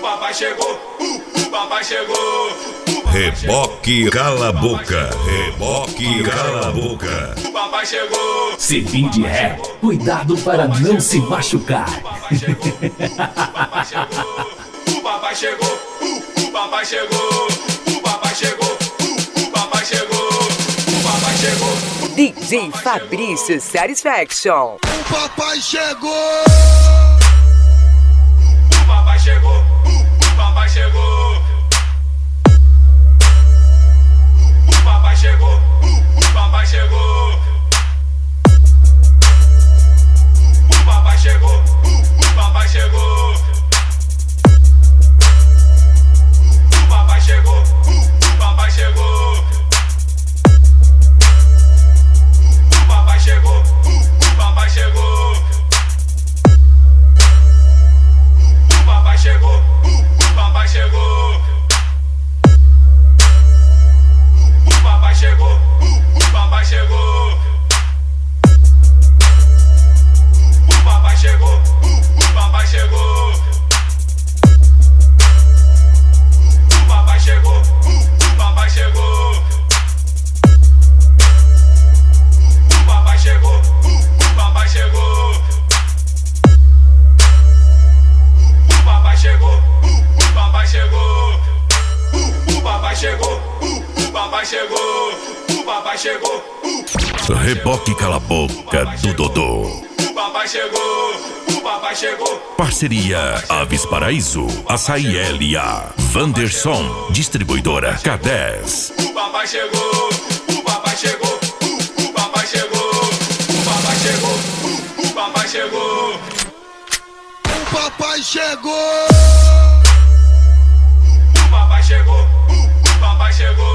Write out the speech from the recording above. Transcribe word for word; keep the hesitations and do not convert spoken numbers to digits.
papai chegou, uh, o papai chegou. Reboque cala a boca, reboque cala a boca. O papai chegou. Servir de ré, cuidado para não se machucar. O papai chegou, uh, o papai chegou. O papai chegou, uh, o papai chegou. O papai chegou. D J Fabrício Satisfaction. O papai chegou. O papai chegou, uh, o papai chegou. O papai chegou, uh, o papai chegou. O papai chegou, uh, o papai chegou. O papai chegou, uh, o papai chegou. O papai chegou, uh, o papai chegou. O papai chegou, uh, o papai chegou. O papai chegou, uh, o papai chegou. O papai chegou, uh, o papai chegou. O papai chegou, uh, o papai chegou. O papai chegou, uh, o papai chegou. O papai chegou, uh, o papai chegou. Uh, o papai chegou, uh, o papai chegou. O papai chegou, uh, Reboque cala a boca do Dodô. o papai chegou. O papai chegou. Parceria Aves Paraíso, Açaí L A, Vanderson, distribuidora K dez. O papai chegou. O papai chegou. Uh, o papai chegou. O papai chegou. Uh, o papai chegou. O papai chegou. O papai chegou. Uh, o papai chegou.